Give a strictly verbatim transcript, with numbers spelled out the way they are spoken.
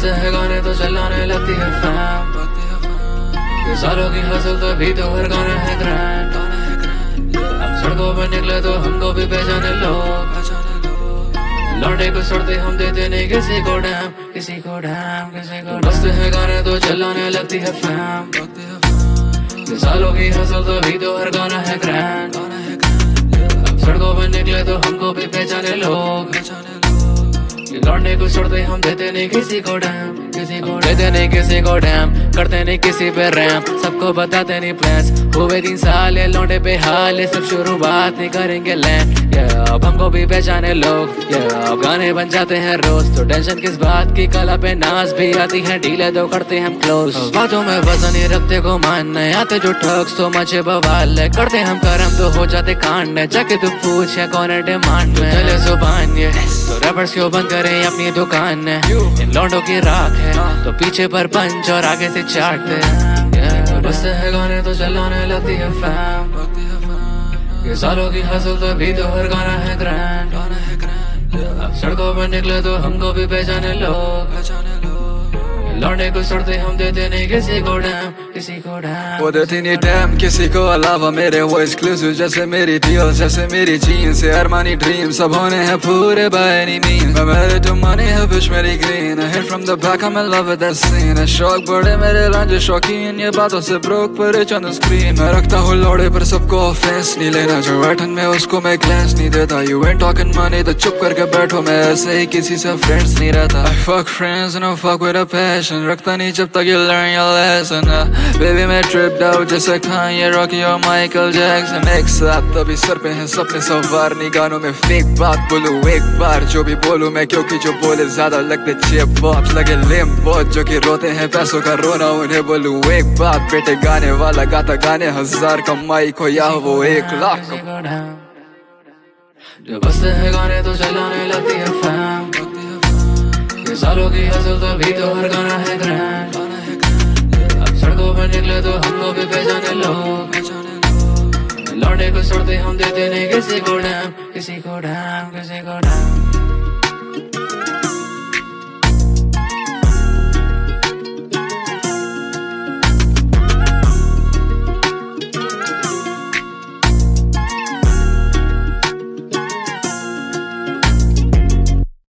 बजते हैं गाने तो चलाने लगती है फैम। ये सालों की हसल तो भी तो हर गाना है ग्रैंड। हम सड़कों पर निकले तो हमको भी पहचाने लोग। लौटे को छोड़ते हम देते नहीं किसी को डैम, किसी को डैम, किसी को। बजते हैं गाने तो चलाने लगती है फैम। ये सालों की हसल तो भी तो हर गाना है ग्रैंड। हम सड़कों पर निकले तो हमको भी पहचाने लोग। लौटने को छोड़ते हम देते नहीं किसी को डैम, किसी को देते नहीं किसी को डैम, करते नहीं किसी पे रैम, सबको बताते नहीं प्लान्स। हुए तीन साल ये लौटे पे हाल, ये सब शुरुआत नहीं करेंगे लैंड। अब हमको भी पहचाने लोग, अब गाने बन जाते हैं रोज। तो टेंशन किस बात की, कला पे नाज भी आती है, डीले तो करते हम क्लोज। बातों में वजन नहीं रखते को मानने आते जो ठग्स तो मचे बवाल है। करते हम करम तो हो जाते कांड, जाके तू पूछ या कौन है डिमांड में। चले जुबान ये तो रैपर्स क्यों बंद करें अपनी दुकान है। इन लौंडों की राख है तो पीछे पर पंच और आगे से चाटते हैं। बजते हैं गाने तो चलाने लगती है फैम। ये सालों की हसल तो भी तो हर गाना है ग्रैंड। अब सड़कों पर निकले तो हमको भी पहचाने लोग। लौंडे को छोड़ते हम देते नहीं किसी को डैम, किसी को डैम। वो देती नहीं डैम किसी को अलावा मेरे, वो एक्सक्लूसिव जैसे मेरी डील्स, जैसे मेरी जीन्स से अरमानी ड्रीम सब होने हैं पूरे by any means। मैं मेरे to money है विश मेरी green, I hit from the back I'm in love with that scene। शौक बड़े मेरे लांजे शौकीन, ये बातों से ब्रोक पर on the screen। मैं रखता हूँ लौड़े पर सबको ऑफेंस नहीं लेना, जो बैठन में उसको मैं ग्लैंस नहीं देता। You ain't talking money तो चुप करके बैठो, मैं ऐसे ही किसी से फ्रेंड्स नहीं रहता। I fuck friends and I fuck with a passion, रखता नहीं जब तक you learn your lesson। Baby मैं tripped out जैसे Kanye, Rocky और Michael Jackson एक साथ, तभी सर पे हैं सपने सवार। नहीं गानों में फेक बात बोलूं एक बार, जो भी बोलूं मैं क्योंकि जो बोले ज्यादा लगते चेप बॉप्स। लगे लेम बहुत जो कि रोते हैं पैसों का रोना, उन्हें बोलूं एक बात। बेटे गाने वाला गाता गाने हजार, कमाई को या वो एक लाख। जो बजते हैं गाने तो चलाने लगती है फैम। ये सालों की हसल तो भी तो हर गाना है ग्रैंड। अब सड़कों पर निकले तो हमको भी पहचाने लोग। लौंडे को छोड़ते हम देते नहीं किसी को डैम, किसी को डैम, किसी को डैम।